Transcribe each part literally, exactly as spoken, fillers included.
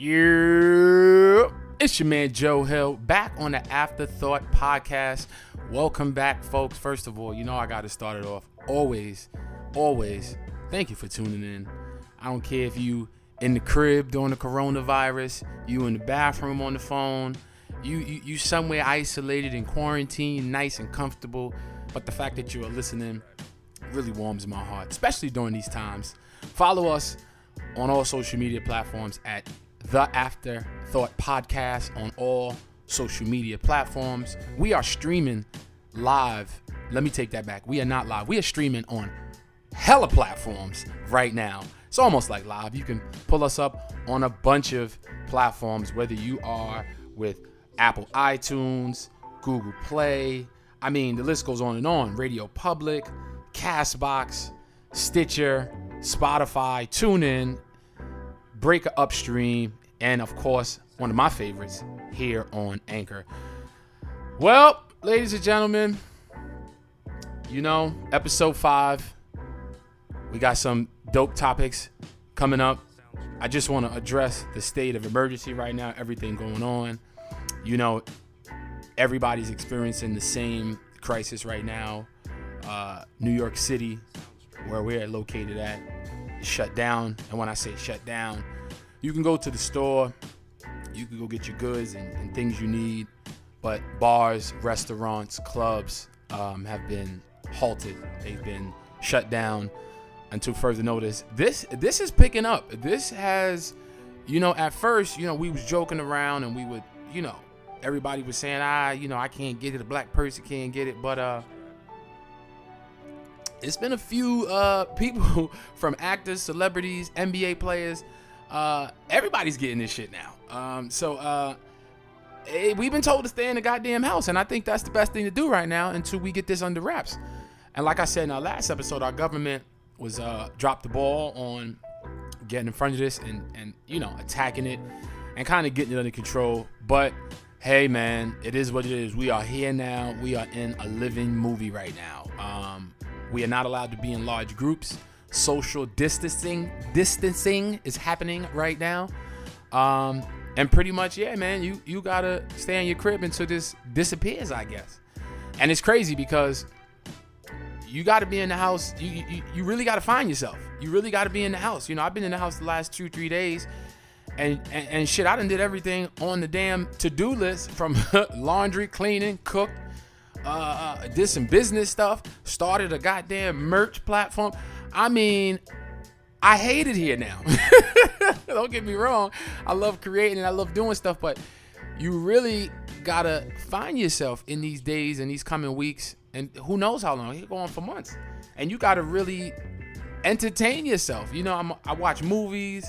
Yeah, it's your man Joe Hill back on the Afterthought Podcast. Welcome back, folks. First of all, you know I got to start it off. Always, always, thank you for tuning in. I don't care if you in the crib during the coronavirus, you in the bathroom on the phone, you you, you somewhere isolated in quarantine, nice and comfortable. But the fact that you are listening really warms my heart, especially during these times. Follow us on all social media platforms at The Afterthought Podcast on all social media platforms. We are streaming live. Let me take that back. We are not live. We are streaming on hella platforms right now. It's almost like live. You can pull us up on a bunch of platforms, whether you are with Apple iTunes, Google Play. I mean, the list goes on and on. Radio Public, Castbox, Stitcher, Spotify, TuneIn, Breaker Upstream, and of course, one of my favorites here on Anchor. Well, ladies and gentlemen, you know, episode five, we got some dope topics coming up. I just want to address the state of emergency right now, everything going on. You know, everybody's experiencing the same crisis right now. Uh, New York City, where we're located at, shut down. And when I say shut down, you can go to the store, you can go get your goods and, and things you need, but bars, restaurants, clubs um, have been halted. They've been shut down until further notice. This this is picking up. This has, you know, at first, you know, we was joking around and we would, you know, everybody was saying, ah, you know, I can't get it, a black person can't get it, but uh. It's been a few uh, people from actors, celebrities, N B A players. Uh, everybody's getting this shit now. Um, so uh, hey, we've been told to stay in the goddamn house, and I think that's the best thing to do right now until we get this under wraps. And like I said in our last episode, our government was uh, dropped the ball on getting in front of this and, and you know, attacking it and kind of getting it under control. But hey, man, it is what it is. We are here now. We are in a living movie right now. Um, We are not allowed to be in large groups. Social distancing distancing is happening right now. Um, and pretty much, yeah, man, you, you got to stay in your crib until this disappears, I guess. And it's crazy because you got to be in the house. You, you, you really got to find yourself. You really got to be in the house. You know, I've been in the house the last two, three days. And, and, and shit, I done did everything on the damn to-do list from laundry, cleaning, cook. Uh, did some business stuff, started a goddamn merch platform. I mean, I hate it here now. Don't get me wrong. I love creating and I love doing stuff, but you really gotta find yourself in these days and these coming weeks, and who knows how long. It can go on for months, and you gotta really entertain yourself. You know, I'm, I watch movies.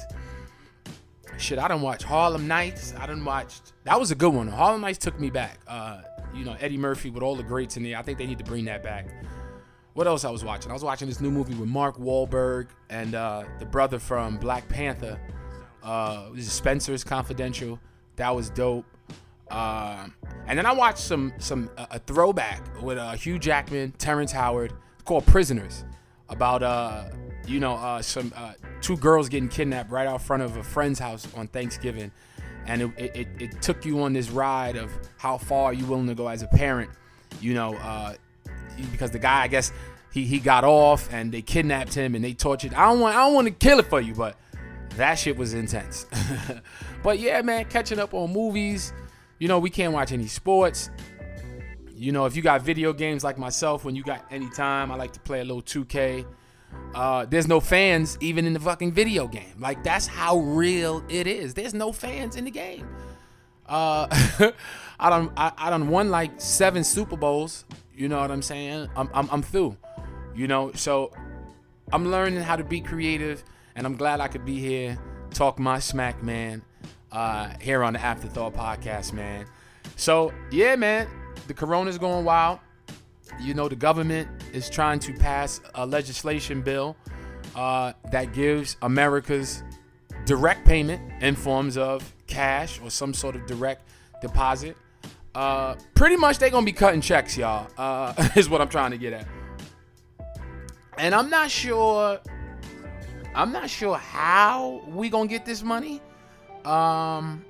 Shit, I done watched Harlem Nights. I done watched. That was a good one. Harlem Nights took me back. Uh, you know, Eddie Murphy with all the greats in there. I think they need to bring that back. What else I was watching? I was watching this new movie with Mark Wahlberg and uh, the brother from Black Panther. Uh, it was Spencer's Confidential. That was dope. Uh, and then I watched some some uh, a throwback with uh, Hugh Jackman, Terrence Howard, called Prisoners, about uh, you know uh, some uh, two girls getting kidnapped right out front of a friend's house on Thanksgiving. And it, it, it took you on this ride of how far you willing to go as a parent, you know, uh, because the guy, I guess, he, he got off and they kidnapped him and they tortured. I don't want I don't want to kill it for you, but that shit was intense. But yeah, man, catching up on movies. You know, we can't watch any sports. You know, if you got video games like myself, when you got any time, I like to play a little two K. Uh, there's no fans even in the fucking video game. Like, that's how real it is. There's no fans in the game. Uh, I done I, I done won like seven Super Bowls. You know what I'm saying? I'm, I'm I'm through. You know, so I'm learning how to be creative, and I'm glad I could be here, talk my smack, man. Uh, here on the Afterthought Podcast, man. So yeah, man, the corona's going wild. You know, the government is trying to pass a legislation bill uh, that gives America's direct payment in forms of cash or some sort of direct deposit. Uh, pretty much they're going to be cutting checks, y'all, uh, is what I'm trying to get at. And I'm not sure, I'm not sure how we going to get this money. Um,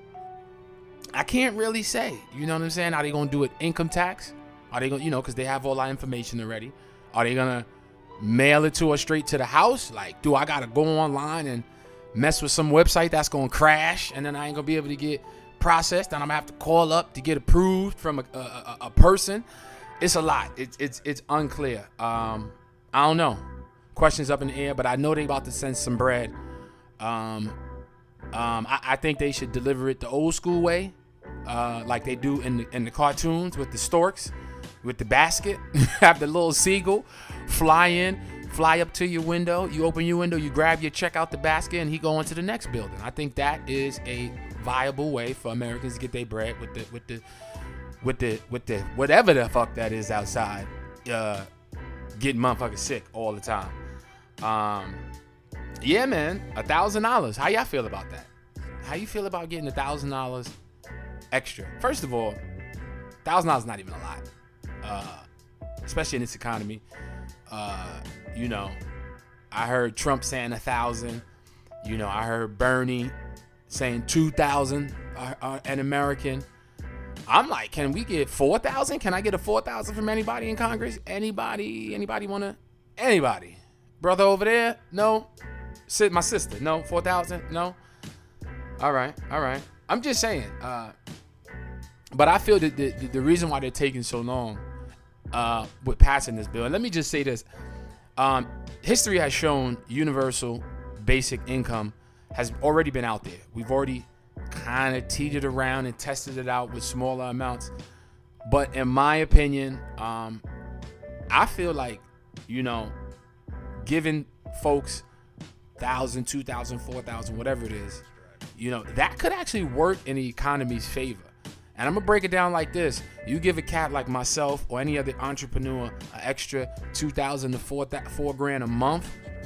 I can't really say. You know what I'm saying? Are they gonna do it income tax? Are they gonna, you know, because they have all our information already? Are they gonna mail it to us straight to the house? Like, do I gotta go online and mess with some website that's gonna crash, and then I ain't gonna be able to get processed, and I'm gonna have to call up to get approved from a, a, a person? It's a lot. It's it's it's unclear. Um, I don't know. Questions up in the air, but I know they about to send some bread. Um, um, I, I think they should deliver it the old school way, uh, like they do in the in the cartoons with the storks, with the basket. Have the little seagull fly in, fly up to your window. You open your window, you grab your check out the basket, and he go into the next building. I think that is a viable way for Americans to get their bread with the with the with the with the whatever the fuck that is outside, uh, getting motherfuckers sick all the time. Um, yeah, man, a thousand dollars. How y'all feel about that? How you feel about getting a thousand dollars extra? First of all, thousand dollars is not even a lot, uh, especially in this economy. Uh, you know, I heard Trump saying a thousand. You know, I heard Bernie saying two thousand uh, uh, an American. I'm like, can we get four thousand? Can I get a four thousand from anybody in Congress? Anybody? Anybody wanna? Anybody? Brother over there? No. Sit, my sister? No. four thousand? No. All right, all right. I'm just saying. Uh, but I feel that the, the, the reason why they're taking so long uh, with passing this bill, and let me just say this: um, history has shown universal basic income has already been out there. We've already kind of teetered around and tested it out with smaller amounts. But in my opinion, um, I feel like, you know, giving folks thousand, two thousand, four thousand, whatever it is, you know, that could actually work in the economy's favor. And I'm gonna break it down like this: you give a cat like myself or any other entrepreneur an extra two thousand to four four grand a month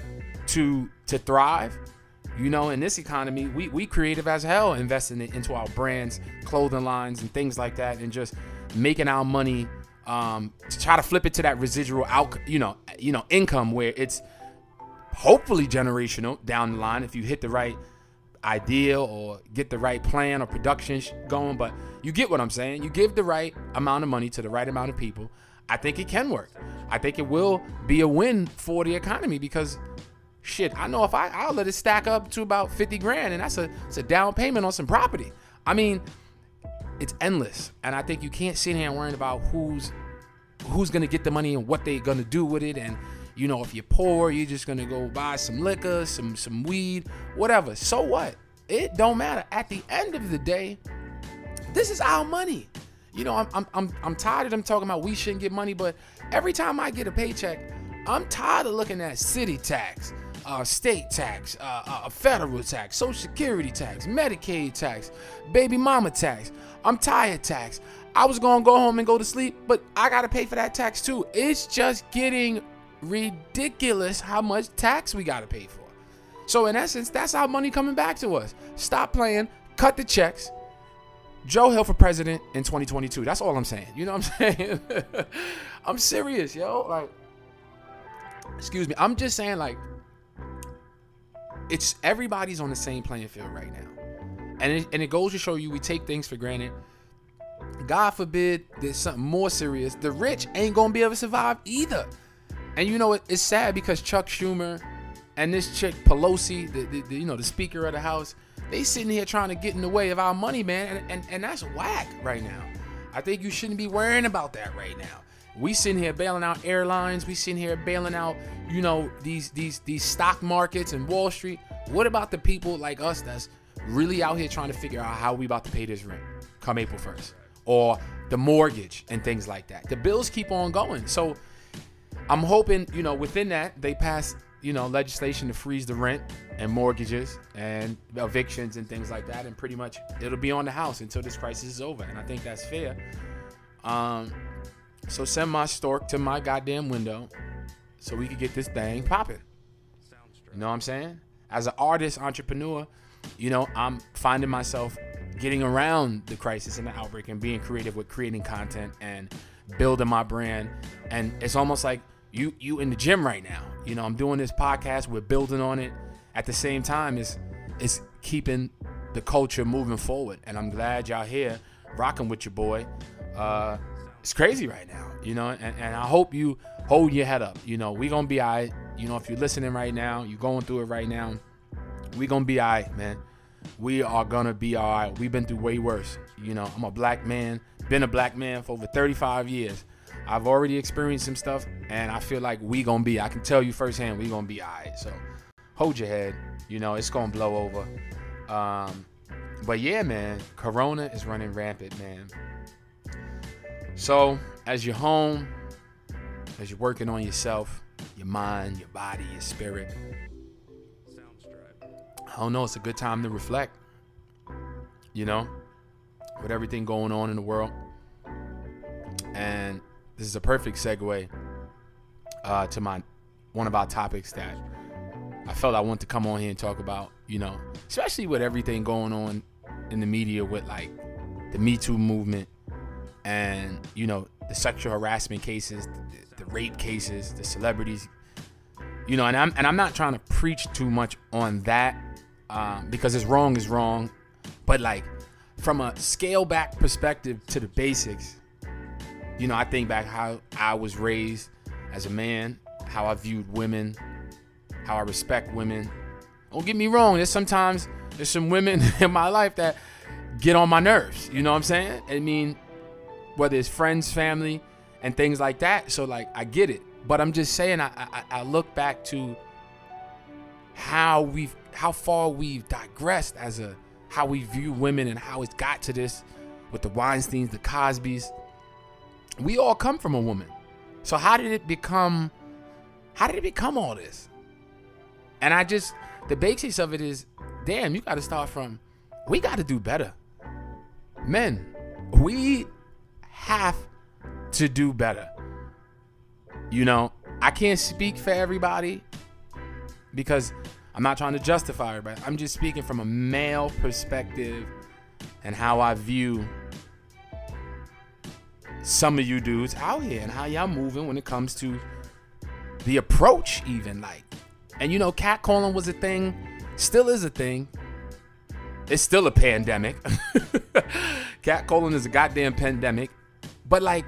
to to thrive. You know, in this economy, we we creative as hell, investing it into our brands, clothing lines, and things like that, and just making our money um, to try to flip it to that residual out, you know, you know, income where it's hopefully generational down the line if you hit the right idea or get the right plan or production going. But you get what I'm saying. You give the right amount of money to the right amount of people. I think it can work. I think it will be a win for the economy because, shit, I know if I, I'll let it stack up to about fifty grand, and that's a, it's a down payment on some property. I mean, it's endless. And I think you can't sit here and worry about who's who's going to get the money and what they're going to do with it. And, you know, if you're poor, you're just going to go buy some liquor, some some weed, whatever. So what? It don't matter. At the end of the day, this is our money. You know, I'm I'm I'm, I'm tired of them talking about we shouldn't get money, but every time I get a paycheck, I'm tired of looking at city tax, Uh, state tax, uh, uh, federal tax, social security tax, Medicaid tax, baby mama tax. I'm tired tax. I was gonna go home and go to sleep, but I gotta pay for that tax too. It's just getting ridiculous how much tax we gotta pay for. So in essence, that's our money coming back to us. Stop playing, cut the checks. Joe Hill for president in twenty twenty-two. That's all I'm saying. You know what I'm saying? I'm serious, yo. Like, excuse me. I'm just saying, like, it's everybody's on the same playing field right now. And it, and it goes to show you we take things for granted. God forbid there's something more serious. The rich ain't going to be able to survive either. And you know, it, it's sad because Chuck Schumer and this chick Pelosi, the, the, the you know, the Speaker of the House, they sitting here trying to get in the way of our money, man. And, and, and that's whack right now. I think you shouldn't be worrying about that right now. We sitting here bailing out airlines. We sitting here bailing out, you know, these these these stock markets and Wall Street. What about the people like us that's really out here trying to figure out how we about to pay this rent come April first, or the mortgage and things like that? The bills keep on going. So I'm hoping, you know, within that they pass, you know, legislation to freeze the rent and mortgages and evictions and things like that, and pretty much it'll be on the house until this crisis is over. And I think that's fair. Um. So send my stork to my goddamn window so we can get this thing popping. You know what I'm saying? As an artist, entrepreneur, you know, I'm finding myself getting around the crisis and the outbreak and being creative with creating content and building my brand. And it's almost like you you in the gym right now. You know, I'm doing this podcast. We're building on it. At the same time, it's, it's keeping the culture moving forward. And I'm glad y'all here rocking with your boy. Uh, it's crazy right now, you know, and, and I hope you hold your head up. You know, we gonna be all right. You know, if you're listening right now, you're going through it right now, we gonna be all right, man. We are gonna be all right. We've been through way worse. You know, I'm a black man, been a black man for over thirty-five years. I've already experienced some stuff, and I feel like we gonna be, I can tell you firsthand, we gonna be all right. So hold your head. You know, it's gonna blow over. Um, but yeah, man, Corona is running rampant, man. So as you're home, as you're working on yourself, your mind, your body, your spirit, I don't know, it's a good time to reflect, you know, with everything going on in the world. And this is a perfect segue uh, to my one of our topics that I felt I want to come on here and talk about, you know, especially with everything going on in the media with like the Me Too movement and, you know, the sexual harassment cases, the, the rape cases, the celebrities, you know, and I'm and I'm not trying to preach too much on that um, because it's wrong is wrong, but like from a scale back perspective to the basics, you know, I think back how I was raised as a man, how I viewed women, how I respect women. Don't get me wrong, there's sometimes there's some women in my life that get on my nerves, you know what I'm saying? I mean, whether it's friends, family, and things like that. So like, I get it, but I'm just saying, I I, I look back to how we've, how far we've digressed as a, how we view women and how it's got to this with the Weinsteins, the Cosbys. We all come from a woman. So how did it become, how did it become all this? And I just, the basics of it is, damn, you got to start from, we got to do better. Men, we have to do better. You know, I can't speak for everybody because I'm not trying to justify everybody. I'm just speaking from a male perspective and how I view some of you dudes out here and how y'all moving when it comes to the approach even, like, and you know, catcalling was a thing, still is a thing. It's still a pandemic. Catcalling is a goddamn pandemic. But like,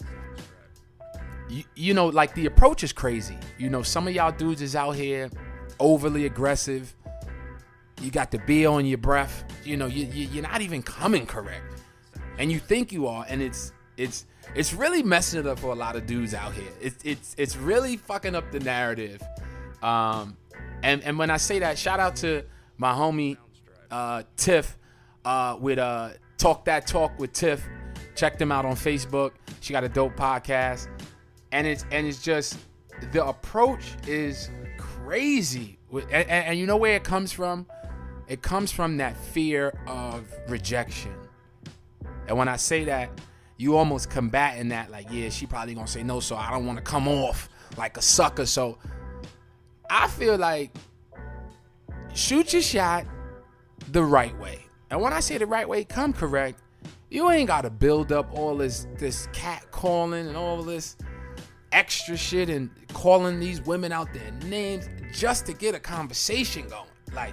you, you know, like the approach is crazy. You know, some of y'all dudes is out here overly aggressive. You got the beer on your breath. You know, you, you, you're not even coming correct. And you think you are, and it's it's it's really messing it up for a lot of dudes out here. It's it's it's really fucking up the narrative. Um, and and when I say that, shout out to my homie uh, Tiff uh, with uh, Talk That Talk with Tiff. Check them out on Facebook. She got a dope podcast, and it's and it's just the approach is crazy. And, and, and you know where it comes from? It comes from that fear of rejection. And when I say that, you almost combating that, like, yeah, she probably gonna say no, so I don't want to come off like a sucker. So I feel like shoot your shot the right way. And when I say the right way, come correct. You ain't got to build up all this this cat calling and all this extra shit and calling these women out their names just to get a conversation going. Like,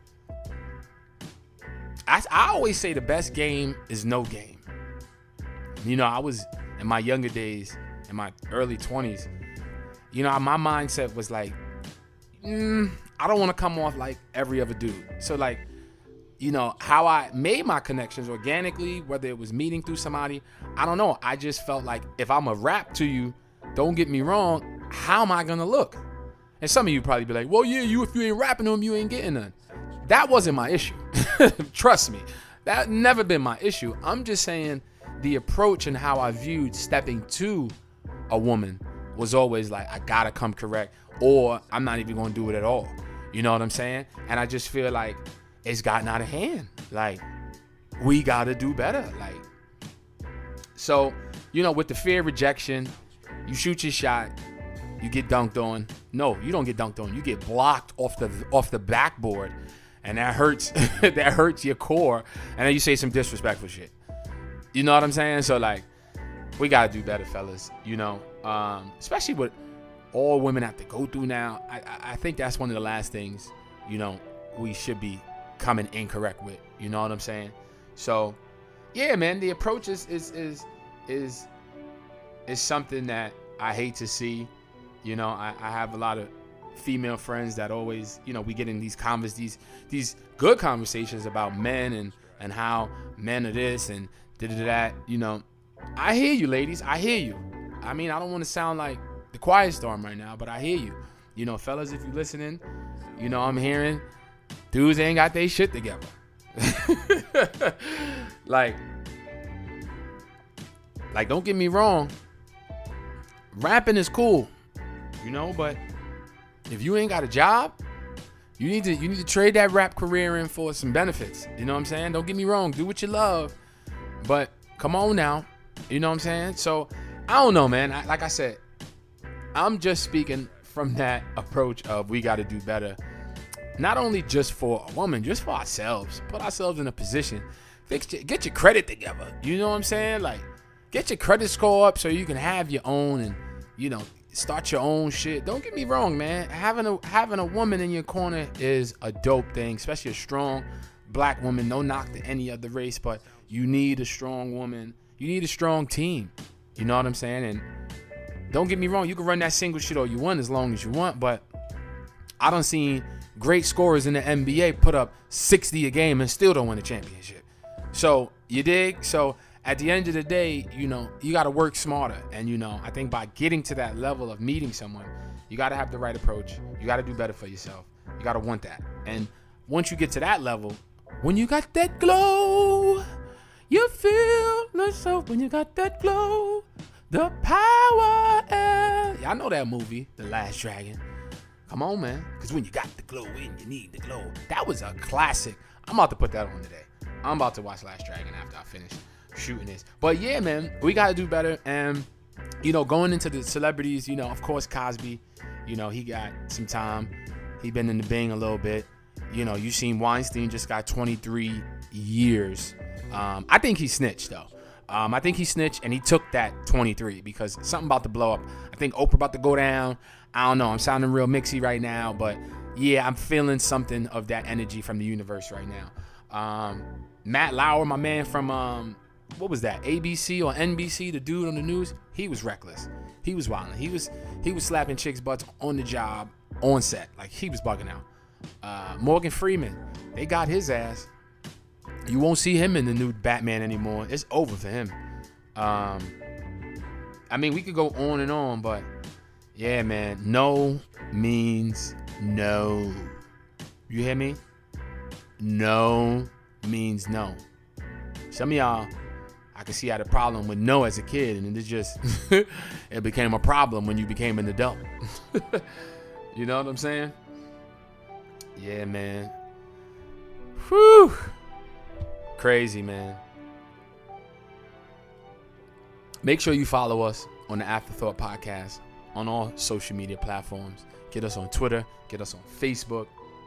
I, I always say the best game is no game. You know, I was in my younger days, in my early twenties, you know, my mindset was like, mm, I don't want to come off like every other dude. So like, you know, how I made my connections organically, whether it was meeting through somebody, I don't know. I just felt like if I'm a rap to you, don't get me wrong, how am I going to look? And some of you probably be like, well, yeah, you if you ain't rapping to them, you ain't getting none. That wasn't my issue. Trust me. That never been my issue. I'm just saying the approach and how I viewed stepping to a woman was always like, I got to come correct, or I'm not even going to do it at all. You know what I'm saying? And I just feel like it's gotten out of hand. Like, we got to do better. Like, so, you know, with the fear of rejection, you shoot your shot, you get dunked on. No, you don't get dunked on. You get blocked off the off the backboard, and that hurts. That hurts your core. And then you say some disrespectful shit. You know what I'm saying? So like, we gotta do better, fellas. You know, um, especially what all women have to go through now. I, I I think that's one of the last things, you know, we should be coming incorrect with. You know what I'm saying? So, yeah, man, the approach is is is is, is something that I hate to see. You know, I, I have a lot of female friends that always, you know, we get in these convers these these good conversations about men and and how men are this and da da that. You know, I hear you, ladies. I hear you. I mean, I don't want to sound like the quiet storm right now, but I hear you. You know, fellas, if you're listening, you know, I'm hearing dudes ain't got their shit together. like, like, don't get me wrong. Rapping is cool, you know, but if you ain't got a job, you need to you need to trade that rap career in for some benefits. You know what I'm saying? Don't get me wrong. Do what you love, but come on now. You know what I'm saying? So I don't know, man. I, like I said, I'm just speaking from that approach of we got to do better. Not only just for a woman, just for ourselves. Put ourselves in a position. Fix your, get your credit together. You know what I'm saying? Like, get your credit score up so you can have your own and, you know, start your own shit. Don't get me wrong, man. Having a having a woman in your corner is a dope thing, especially a strong black woman. No knock to any other race, but you need a strong woman. You need a strong team. You know what I'm saying? And don't get me wrong, you can run that single shit all you want as long as you want, but I done seen great scorers in the N B A put up sixty a game and still don't win a championship. So, you dig? So, at the end of the day, you know, you got to work smarter. And, you know, I think by getting to that level of meeting someone, you got to have the right approach. You got to do better for yourself. You got to want that. And once you get to that level, when you got that glow, you feel yourself when you got that glow. The power. And y'all know that movie, The Last Dragon. Come on, man. Because when you got the glow in, you need the glow. That was a classic. I'm about to put that on today. I'm about to watch Last Dragon after I finish shooting this. But yeah, man, we got to do better. And, you know, going into the celebrities, you know, of course, Cosby, you know, he got some time. He been in the Bing a little bit. You know, you seen Weinstein just got twenty-three years. Um, I think he snitched, though. Um, I think he snitched, and he took that twenty-three because something about to blow up. I think Oprah about to go down. I don't know. I'm sounding real mixy right now, but yeah, I'm feeling something of that energy from the universe right now. Um, Matt Lauer, my man from, um, what was that, A B C or N B C, the dude on the news, he was reckless. He was wilding. He was he was slapping chicks' butts on the job, on set. Like, he was bugging out. Uh, Morgan Freeman, they got his ass. You won't see him in the new Batman anymore. It's over for him. Um, I mean, we could go on and on, but yeah, man, no means no. You hear me? No means no. Some of y'all, I can see had a problem with no as a kid, and it just it became a problem when you became an adult. You know what I'm saying? Yeah, man. Whew. Crazy, man. Make sure you follow us on the Afterthought Podcast on all social media platforms. Get us on Twitter. Get us on Facebook.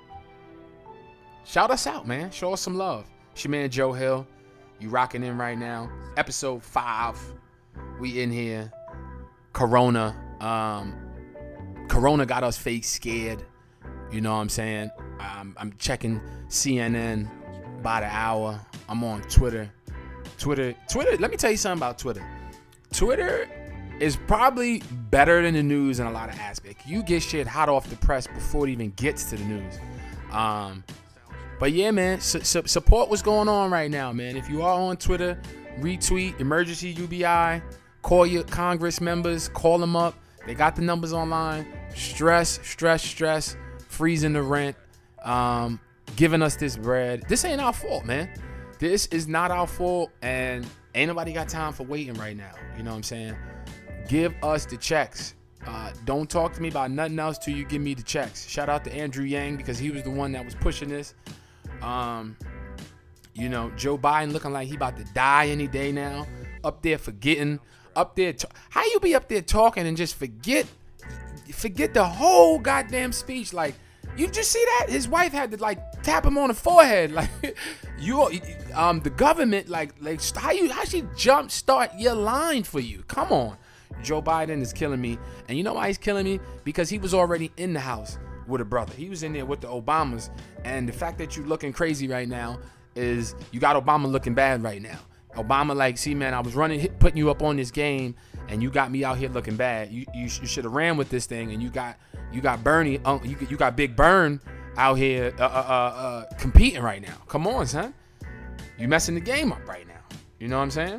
Shout us out, man. Show us some love. It's your man Joe Hill. You rocking in right now. Episode five. We in here. Corona. Um, Corona got us fake scared. You know what I'm saying? Um, I'm checking C N N by the hour. I'm on Twitter. Twitter. Twitter. Let me tell you something about Twitter. Twitter is probably better than the news in a lot of aspects. You get shit hot off the press before it even gets to the news. Um, but yeah, man, su- su- support what's going on right now, man. If you are on Twitter, retweet emergency U B I. Call your Congress members. Call them up. They got the numbers online. Stress, stress, stress. Freezing the rent. Um, giving us this bread. This ain't our fault, man. This is not our fault, and ain't nobody got time for waiting right now. You know what I'm saying? Give us the checks. Uh, don't talk to me about nothing else till you give me the checks. Shout out to Andrew Yang because he was the one that was pushing this. Um, you know, Joe Biden looking like he about to die any day now. Up there forgetting. Up there. T- How you be up there talking and just forget, forget the whole goddamn speech? Like, you just see that? His wife had to like tap him on the forehead. Like, you, um, the government, like, like how you, how she jump start your line for you? Come on. Joe Biden is killing me. And you know why he's killing me? Because he was already in the house with a brother. He was in there with the Obamas. And the fact that you looking crazy right now is you got Obama looking bad right now. Obama like, see, man, I was running, hit, putting you up on this game, and you got me out here looking bad. You you, you should have ran with this thing, and you got you got Bernie, uh, you you got Big Bern out here uh, uh, uh, competing right now. Come on, son. You messing the game up right now. You know what I'm saying?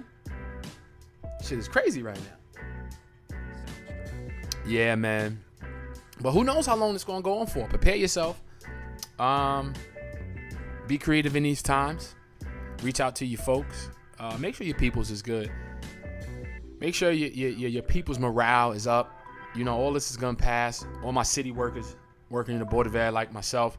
Shit is crazy right now. Yeah, man. But who knows how long it's gonna go on for? Prepare yourself. Um, be creative in these times. Reach out to your folks. Uh, make sure your people's is good. Make sure your, your your people's morale is up. You know, all this is gonna pass. All my city workers working in the Board of Ed like myself.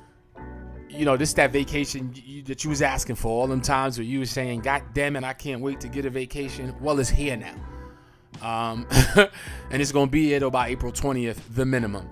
You know, this that vacation you, that you was asking for all them times where you was saying, God damn it, I can't wait to get a vacation. Well, it's here now. Um, and it's going to be here till by April twentieth, the minimum.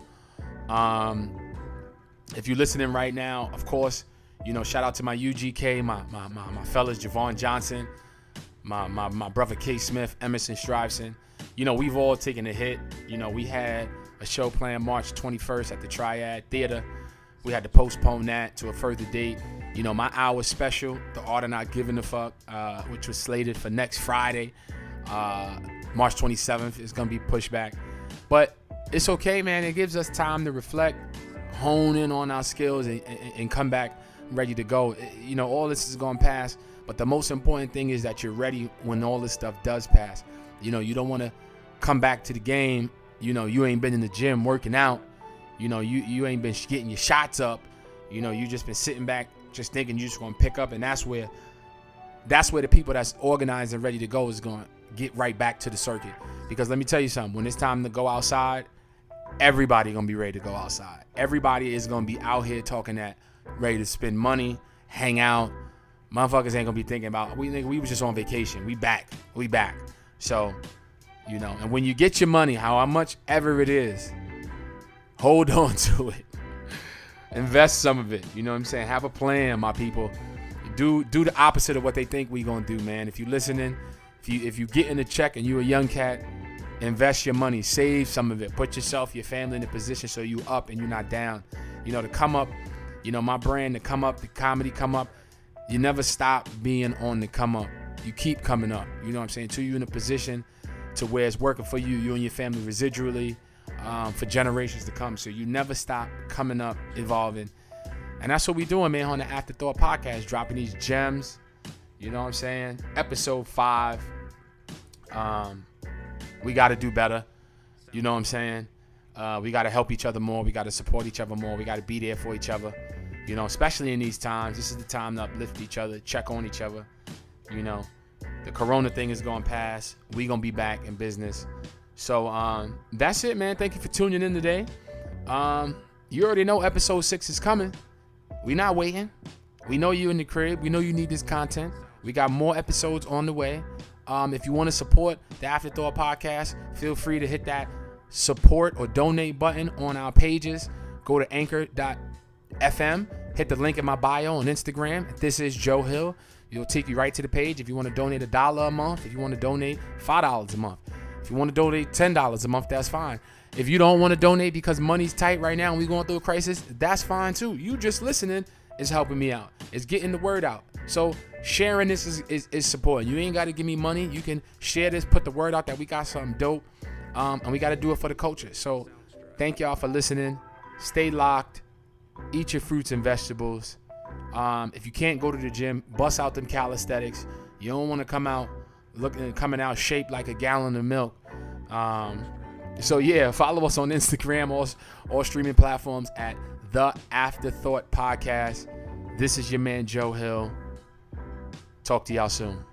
Um, if you're listening right now, of course, you know, shout out to my U G K, my my my, my fellas, Javon Johnson, my, my my brother K Smith, Emerson Stuyvesant. You know, we've all taken a hit. You know, we had a show planned March twenty-first at the Triad Theater. We had to postpone that to a further date. You know, my hour special, The Art of Not Giving a Fuck, uh, which was slated for next Friday, uh, March twenty-seventh, is going to be pushed back. But it's okay, man. It gives us time to reflect, hone in on our skills, and, and, and come back ready to go. You know, all this is going to pass. But the most important thing is that you're ready when all this stuff does pass. You know, you don't want to come back to the game. You know, you ain't been in the gym working out. You know, you, you ain't been getting your shots up. You know, you just been sitting back just thinking you're just going to pick up. And that's where that's where the people that's organized and ready to go is going to get right back to the circuit. Because let me tell you something. When it's time to go outside, everybody going to be ready to go outside. Everybody is going to be out here talking that, ready to spend money, hang out. Motherfuckers ain't going to be thinking about, we think we was just on vacation. We back. We back. So, you know, and when you get your money, how much ever it is, hold on to it. Invest some of it. You know what I'm saying? Have a plan, my people. Do do the opposite of what they think we gonna do, man. If you listening, if you if you get in a check and you a young cat, invest your money, save some of it. Put yourself, your family in a position so you up and you're not down. You know, to come up, you know, my brand, to come up, the comedy come up. You never stop being on the come up. You keep coming up. You know what I'm saying? Till you in a position to where it's working for you, you and your family residually. Um, for generations to come. So you never stop coming up, evolving. And that's what we doing, man, on the Afterthought Podcast, dropping these gems. You know what I'm saying? Episode five. Um, we got to do better. You know what I'm saying? Uh, we got to help each other more. We got to support each other more. We got to be there for each other. You know, especially in these times. This is the time to uplift each other, check on each other. You know, the corona thing is going to pass. We going to be back in business. So um, that's it, man. Thank you for tuning in today. Um, you already know episode six is coming. We not waiting. We know you in the crib. We know you need this content. We got more episodes on the way. Um, if you want to support the Afterthought Podcast, feel free to hit that support or donate button on our pages. Go to anchor dot f m. Hit the link in my bio on Instagram. This is Joe Hill. It'll take you right to the page. If you want to donate a dollar a month, if you want to donate five dollars a month. If you want to donate ten dollars a month, that's fine. If you don't want to donate because money's tight right now and we're going through a crisis, that's fine too. You just listening is helping me out. It's getting the word out. So sharing this is, is, is supporting. You ain't got to give me money. You can share this, put the word out that we got something dope. Um, and we got to do it for the culture. So thank y'all for listening. Stay locked. Eat your fruits and vegetables. Um, if you can't go to the gym, bust out them calisthenics. You don't want to come out looking coming out shaped like a gallon of milk. Um, so yeah, follow us on Instagram, all, all streaming platforms at The Afterthought Podcast. This is your man Joe Hill. Talk to y'all soon.